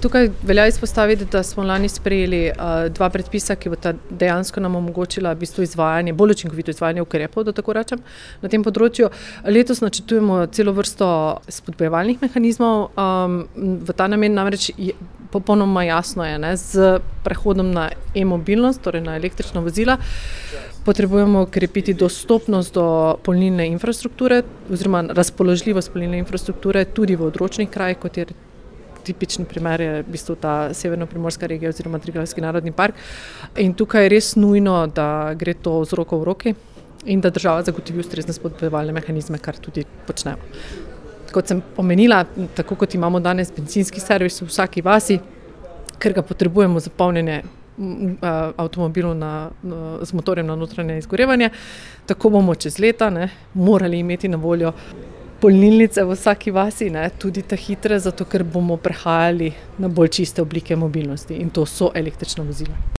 Tukaj velja izpostaviti, da smo lani sprejeli dva predpisa, ki bosta dejansko nam omogočila v bistvu izvajanje, bolj učinkovito izvajanje ukrepov, da tako rečem, na tem področju. Letos načrtujemo celo vrsto spodbujevalnih mehanizmov. V ta namen namreč popolnoma jasno je, z prehodom na e-mobilnost, torej na električna vozila, potrebujemo krepiti dostopnost do polnilne infrastrukture oziroma razpoložljivost polnilne infrastrukture tudi v odročnih krajih, kot je tipični primer je v bistvu ta severno-primorska regija oziroma Triglavski narodni park. In tukaj je res nujno, da gre to z roko v roki in da država zagotovi ustrezne spodbujevalne mehanizme, kar tudi počnemo. Kot sem omenila, tako kot imamo danes bencinski servis v vsaki vasi, ker ga potrebujemo za polnjenje avtomobilov z motorjem na notranje izgorevanje, tako bomo čez leta morali imeti na voljo polnilnice v vsaki vasi, tudi te hitre, zato ker bomo prehajali na bolj čiste oblike mobilnosti in to so električna vozila.